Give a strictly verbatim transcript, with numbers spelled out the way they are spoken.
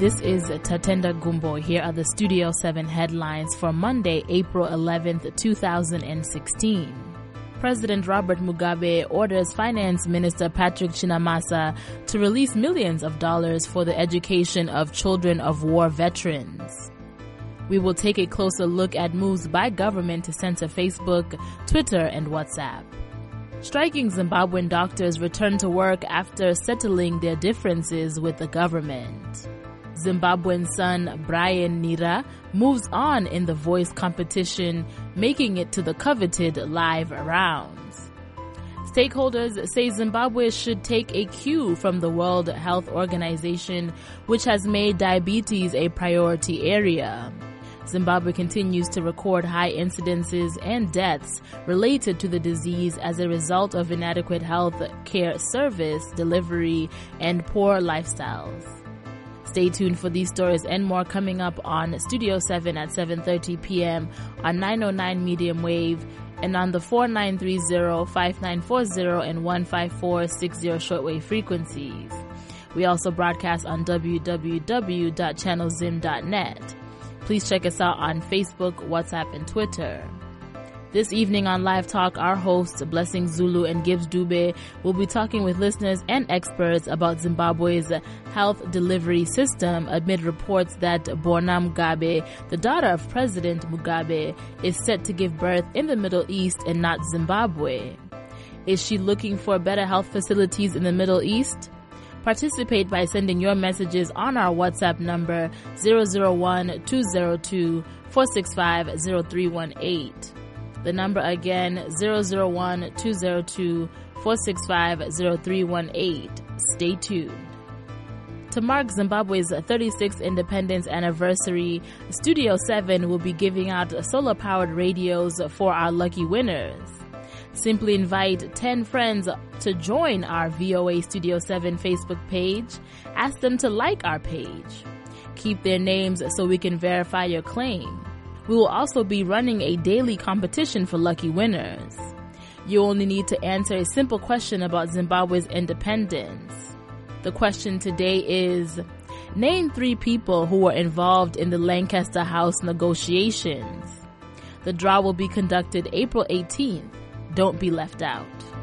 This is Tatenda Gumbo. Here are the Studio seven headlines for Monday, April eleventh, two thousand sixteen. President Robert Mugabe orders Finance Minister Patrick Chinamasa to release millions of dollars for the education of children of war veterans. We will take a closer look at moves by government to censor Facebook, Twitter, and WhatsApp. Striking Zimbabwean doctors return to work after settling their differences with the government. Zimbabwean son Brian Nira moves on in the voice competition, making it to the coveted live rounds. Stakeholders say Zimbabwe should take a cue from the World Health Organization, which has made diabetes a priority area. Zimbabwe continues to record high incidences and deaths related to the disease as a result of inadequate health care service delivery and poor lifestyles. Stay tuned for these stories and more coming up on Studio seven at seven thirty p.m. on nine oh nine medium wave and on the four nine three zero, five nine four zero and one five four six zero shortwave frequencies. We also broadcast on w w w dot channel zim dot net. Please check us out on Facebook, WhatsApp, and Twitter. This evening on Live Talk, our hosts, Blessing Zulu and Gibbs Dube, will be talking with listeners and experts about Zimbabwe's health delivery system amid reports that Bona Mugabe, the daughter of President Mugabe, is set to give birth in the Middle East and not Zimbabwe. Is she looking for better health facilities in the Middle East? Participate by sending your messages on our WhatsApp number zero zero one, two zero two, four six five, zero three one eight. The number again, zero zero one, two zero two, four six five, zero three one eight. Stay tuned. To mark Zimbabwe's thirty-sixth independence anniversary, Studio seven will be giving out solar-powered radios for our lucky winners. Simply invite ten friends to join our V O A Studio seven Facebook page. Ask them to like our page. Keep their names so we can verify your claim. We will also be running a daily competition for lucky winners. You only need to answer a simple question about Zimbabwe's independence. The question today is, name three people who were involved in the Lancaster House negotiations. The draw will be conducted April eighteenth. Don't be left out.